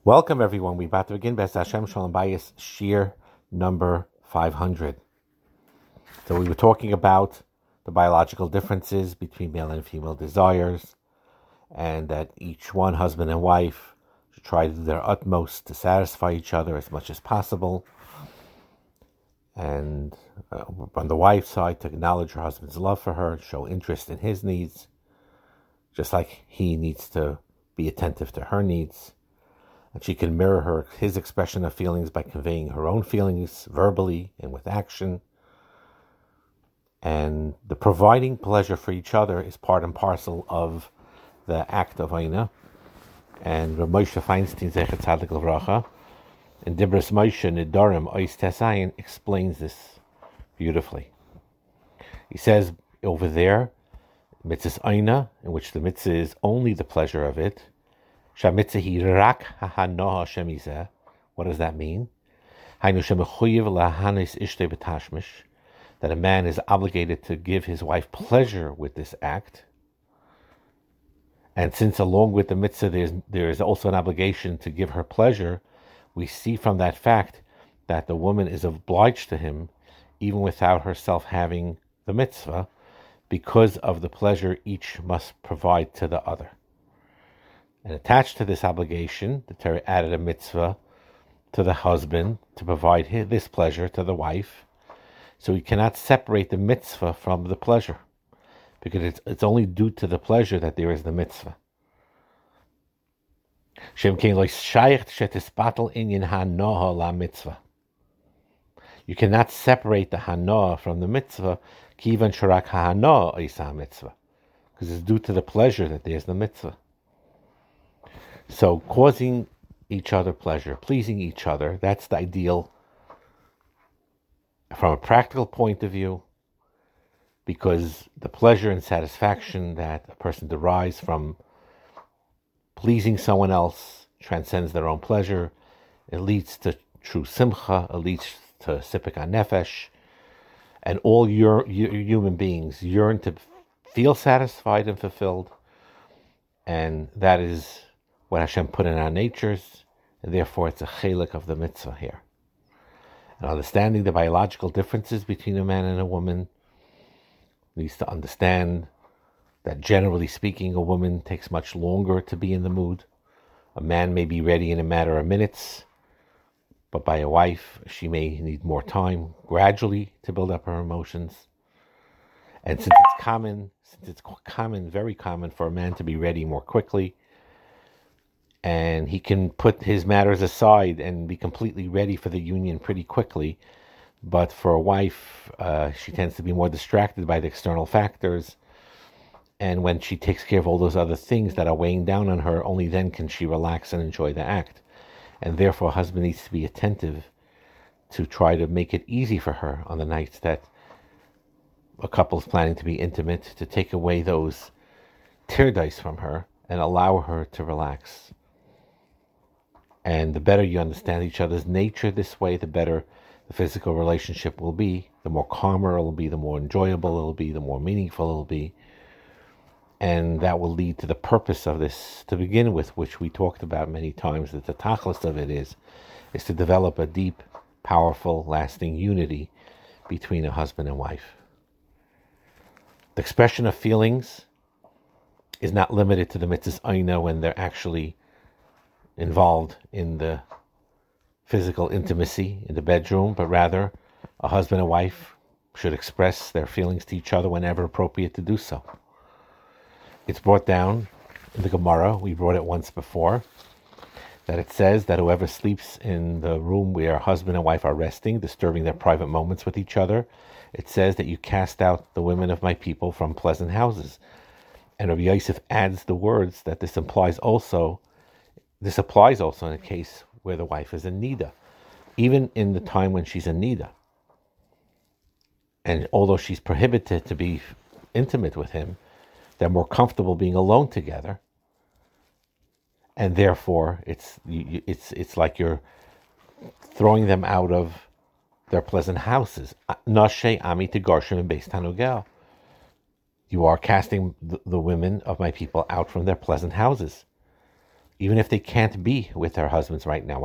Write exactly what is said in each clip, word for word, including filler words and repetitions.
Welcome, everyone. We're about to begin Bes Hashem Shalom Bayis Shir number five hundred. So we were talking about the biological differences between male and female desires, and that each one, husband and wife, should try to do their utmost to satisfy each other as much as possible. And uh, on the wife's side, to acknowledge her husband's love for her, show interest in his needs, just like he needs to be attentive to her needs. And she can mirror her his expression of feelings by conveying her own feelings verbally and with action. And the providing pleasure for each other is part and parcel of the act of Aina. And Rav Moshe Feinstein, Zecher Tzadik Levracha, in Dibros Moshe Nidorim Ois Tesayin, explains this beautifully. He says over there, Mitzvahs Aina, in which the mitzvah is only the pleasure of it, what does that mean? That a man is obligated to give his wife pleasure with this act. And since along with the mitzvah there's, there is also an obligation to give her pleasure, we see from that fact that the woman is obliged to him even without herself having the mitzvah, because of the pleasure each must provide to the other. And attached to this obligation, the Torah added a mitzvah to the husband to provide his, this pleasure to the wife. So he cannot separate the mitzvah from the pleasure, because it's, it's only due to the pleasure that there is the mitzvah. You cannot separate the hanoah from the mitzvah, because it's due to the pleasure that there's the mitzvah. So causing each other pleasure, pleasing each other, that's the ideal from a practical point of view, because the pleasure and satisfaction that a person derives from pleasing someone else transcends their own pleasure. It leads to true simcha, it leads to sipik hanefesh, and all your, your human beings yearn to feel satisfied and fulfilled, and that is what Hashem put in our natures, and therefore it's a chelik of the mitzvah here. And understanding the biological differences between a man and a woman needs to understand that generally speaking, a woman takes much longer to be in the mood. A man may be ready in a matter of minutes, but by a wife, she may need more time gradually to build up her emotions. And since it's common, since it's common, very common for a man to be ready more quickly, and he can put his matters aside and be completely ready for the union pretty quickly. But for a wife, uh, she tends to be more distracted by the external factors. And when she takes care of all those other things that are weighing down on her, only then can she relax and enjoy the act. And therefore, a husband needs to be attentive to try to make it easy for her on the nights that a couple is planning to be intimate, to take away those tear dice from her and allow her to relax. And the better you understand each other's nature this way, the better the physical relationship will be, the more calmer it will be, the more enjoyable it will be, the more meaningful it will be. And that will lead to the purpose of this to begin with, which we talked about many times, that the tachlis of it is, is to develop a deep, powerful, lasting unity between a husband and wife. The expression of feelings is not limited to the mitzvahs aina when they're actually involved in the physical intimacy in the bedroom, but rather a husband and wife should express their feelings to each other whenever appropriate to do so. It's brought down in the Gemara, we brought it once before, that it says that whoever sleeps in the room where husband and wife are resting, disturbing their private moments with each other, it says that you cast out the women of my people from pleasant houses. And Rabbi Yosef adds the words that this implies also This applies also in a case where the wife is in nida, even in the time when she's in nida. And although she's prohibited to be intimate with him, they're more comfortable being alone together, and therefore it's it's it's like you're throwing them out of their pleasant houses. Nashe ami tigarshim in beis tanugel. You are casting the, the women of my people out from their pleasant houses. even if they can't be with their husbands right now.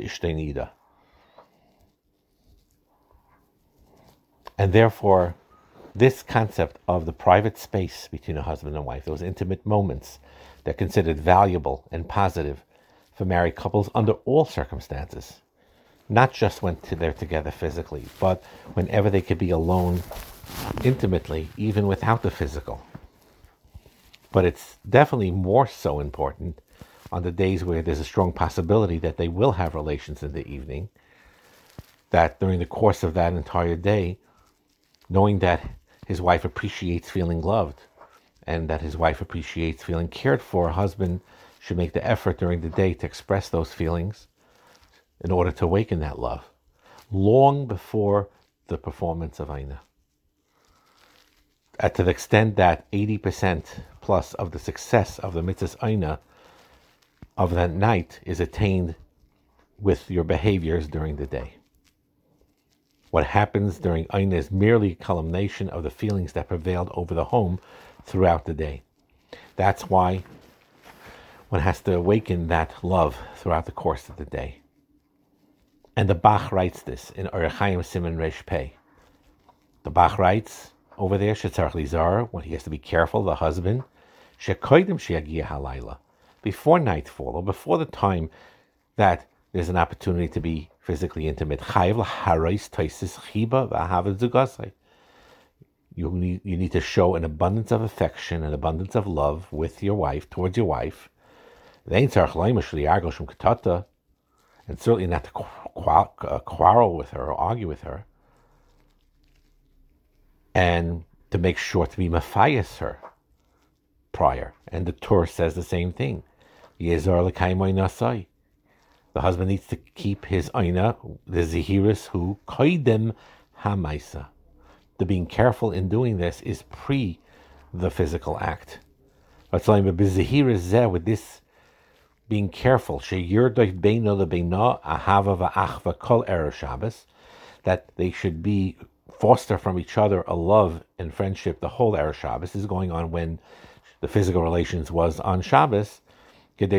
And therefore, this concept of the private space between a husband and wife, those intimate moments, they're considered valuable and positive for married couples under all circumstances. Not just when they're together physically, but whenever they could be alone intimately, even without the physical. But it's definitely more so important on the days where there's a strong possibility that they will have relations in the evening, that during the course of that entire day, knowing that his wife appreciates feeling loved and that his wife appreciates feeling cared for, a husband should make the effort during the day to express those feelings in order to awaken that love, long before the performance of Aina. To the extent that eighty percent plus of the success of the mitzvahs Aina of that night is attained with your behaviors during the day. What happens during Aina is merely a culmination of the feelings that prevailed over the home throughout the day. That's why one has to awaken that love throughout the course of the day. And the Bach writes this in Orach Chaim Siman Resh Pei. The Bach writes over there, Shetzarach Lizar, when he has to be careful, the husband, Shekoidim Sheyagia Halayla, before nightfall or before the time that there's an opportunity to be physically intimate. You need, you need to show an abundance of affection, an abundance of love with your wife, towards your wife. And certainly not to quarrel with her or argue with her. And to make sure to be mafayas her prior. And the Torah says the same thing. The husband needs to keep his aina, the zihirus who koidem hamaisa. The being careful in doing this is pre the physical act. With this being careful, that they should be foster from each other a love and friendship the whole Erev Shabbos. This is going on when the physical relations was on Shabbos. In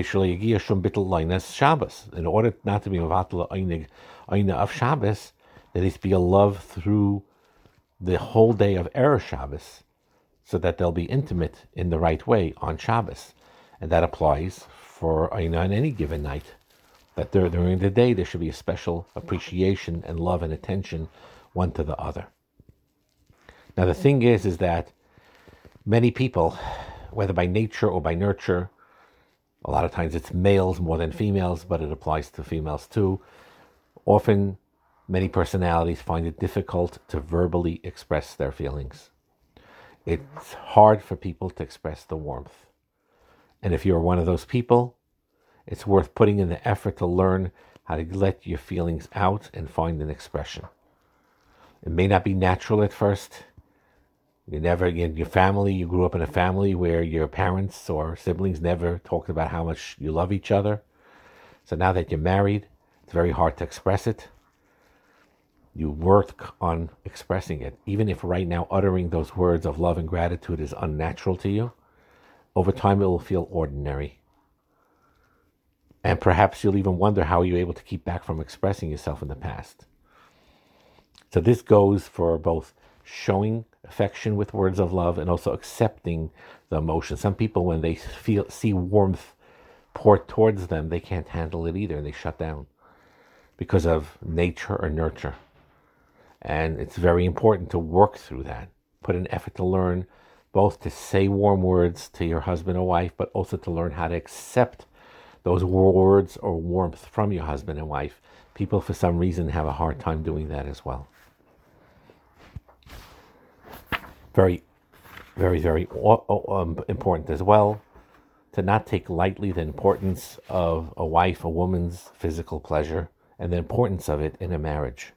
order not to be mevatel aina of Shabbos, there needs to be a love through the whole day of Erev Shabbos, so that they'll be intimate in the right way on Shabbos. And that applies for aina on any given night. That there, during the day there should be a special appreciation and love and attention one to the other. Now the thing is, is that many people, whether by nature or by nurture, a lot of times it's males more than females, but it applies to females too. Often, many personalities find it difficult to verbally express their feelings. It's hard for people to express the warmth. And if you're one of those people, it's worth putting in the effort to learn how to let your feelings out and find an expression. It may not be natural at first. You never, in your family, you grew up in a family where your parents or siblings never talked about how much you love each other. So now that you're married, it's very hard to express it. You work on expressing it. Even if right now uttering those words of love and gratitude is unnatural to you, over time it will feel ordinary. And perhaps you'll even wonder how you're able to keep back from expressing yourself in the past. So this goes for both showing affection with words of love and also accepting the emotion. Some people, when they feel see warmth poured towards them, they can't handle it either and they shut down because of nature or nurture. And it's very important to work through that. Put an effort to learn both to say warm words to your husband or wife, but also to learn how to accept those words or warmth from your husband and wife. People, for some reason, have a hard time doing that as well. Very, very, very um, important as well to not take lightly the importance of a wife, a woman's physical pleasure, and the importance of it in a marriage.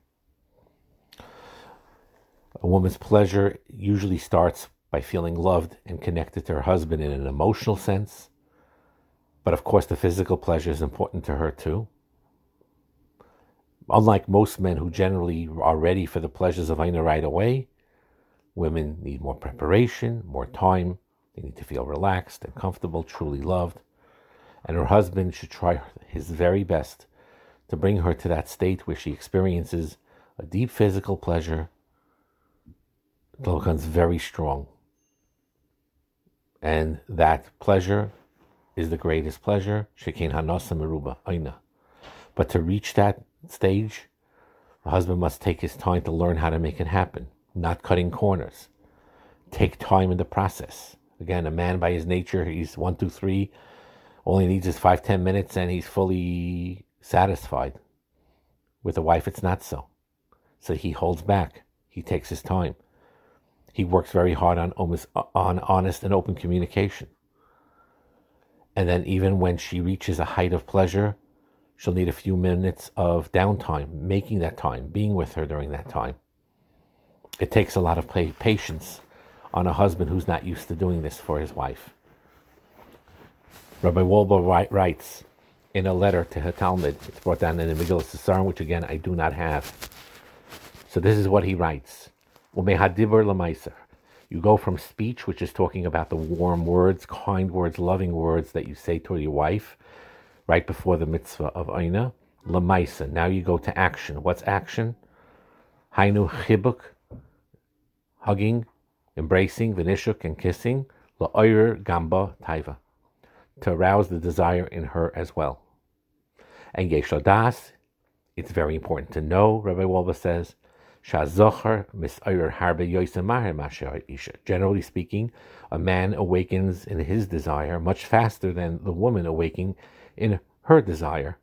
A woman's pleasure usually starts by feeling loved and connected to her husband in an emotional sense. But of course, the physical pleasure is important to her too. Unlike most men who generally are ready for the pleasures of Aina right away, women need more preparation, more time. They need to feel relaxed and comfortable, truly loved. and her husband should try his very best to bring her to that state where she experiences a deep physical pleasure that becomes very strong. And that pleasure is the greatest pleasure. Shekin hanasa meruba aina. But to reach that stage, the husband must take his time to learn how to make it happen, not cutting corners. Take time in the process. Again, a man by his nature, he's one, two, three, all he needs is five, ten minutes and he's fully satisfied. With a wife, it's not so. So he holds back. He takes his time. He works very hard on, on honest and open communication. And then even when she reaches a height of pleasure, she'll need a few minutes of downtime, making that time, being with her during that time. It takes a lot of patience on a husband who's not used to doing this for his wife. Rabbi Wolbe writes in a letter to her Talmud, it's brought down in the Megillah Sesarim, which again I do not have. So this is what he writes. Umehadibur l'maiser. You go from speech, which is talking about the warm words, kind words, loving words that you say to your wife right before the mitzvah of Aina, l'maisa. Now you go to action. What's action? Hainu chibuk, hugging, embracing, v'nishuk, and kissing, la'oyer gamba taiva, to arouse the desire in her as well. And yeshodas, it's very important to know, Rabbi Wolbe says, shazocher misoyer harbe yoisem maher masher isha. Generally speaking, a man awakens in his desire much faster than the woman awaking in her desire.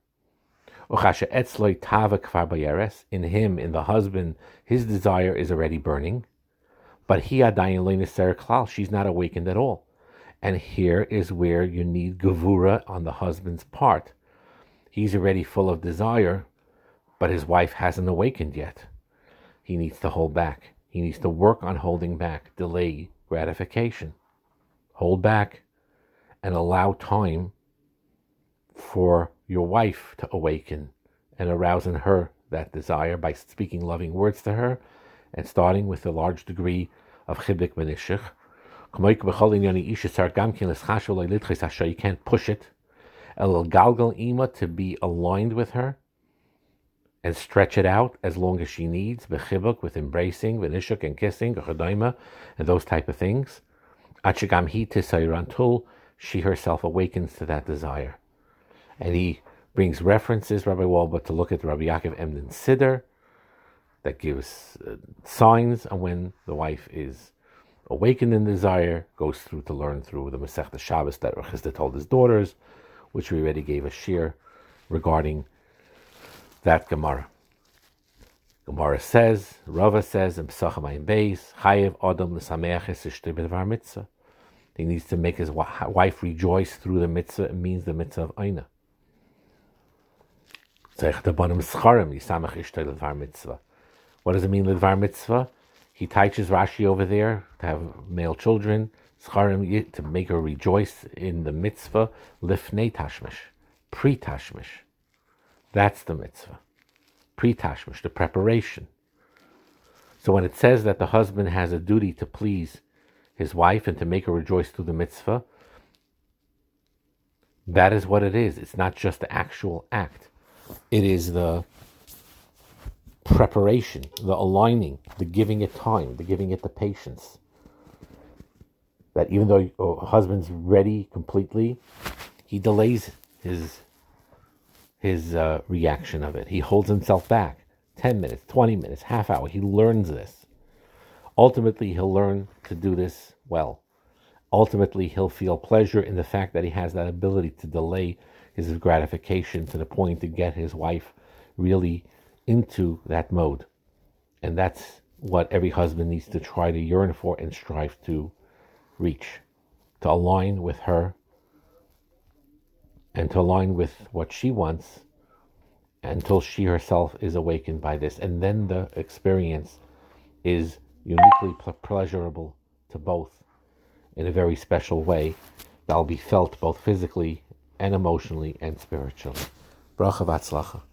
In him, in the husband, his desire is already burning, but he adayin lo neser klal, she's not awakened at all. And here is where you need gevura on the husband's part. He's already full of desire, but his wife hasn't awakened yet. He needs to hold back. He needs to work on holding back, delay gratification. Hold back and allow time for your wife to awaken and arouse in her that desire by speaking loving words to her and starting with a large degree of chibuk v'nishuk. You can't push it. El galgal ima, to be aligned with her and stretch it out as long as she needs, b'chibuk, with embracing, v'nishuk, and kissing, and those type of things. Achigam hi tisayir, until she herself awakens to that desire. And he brings references, Rabbi Wolbe, to look at Rabbi Yaakov Emden Siddur, that gives uh, signs on when the wife is awakened in desire, goes through to learn through the Masechta Shabbos that Chisda told his daughters, which we already gave a shir regarding that Gemara. Gemara says, Rava says, in Pesachim Ayin Beis, Chayev Adam l'sameach es ishtei b'dvar mitzvah. He needs to make his wife rejoice through the mitzvah. It means the mitzvah of Aina. What does it mean, l'dvar mitzvah? He teaches Rashi over there to have male children, scharim, to make her rejoice in the mitzvah, lifnei tashmish, pre-tashmish. That's the mitzvah. Pre-tashmish, the preparation. So when it says that the husband has a duty to please his wife and to make her rejoice through the mitzvah, that is what it is. It's not just the actual act. It is the preparation, the aligning, the giving it time, the giving it the patience. That even though a husband's ready completely, he delays his his uh, reaction of it. He holds himself back. ten minutes, twenty minutes, half hour. He learns this. Ultimately, he'll learn to do this well. Ultimately, he'll feel pleasure in the fact that he has that ability to delay his gratification to the point to get his wife really into that mode. And that's what every husband needs to try to yearn for and strive to reach, to align with her and to align with what she wants until she herself is awakened by this. And then the experience is uniquely pleasurable to both in a very special way that'll be felt both physically and emotionally and spiritually. Bracha v'atzlacha.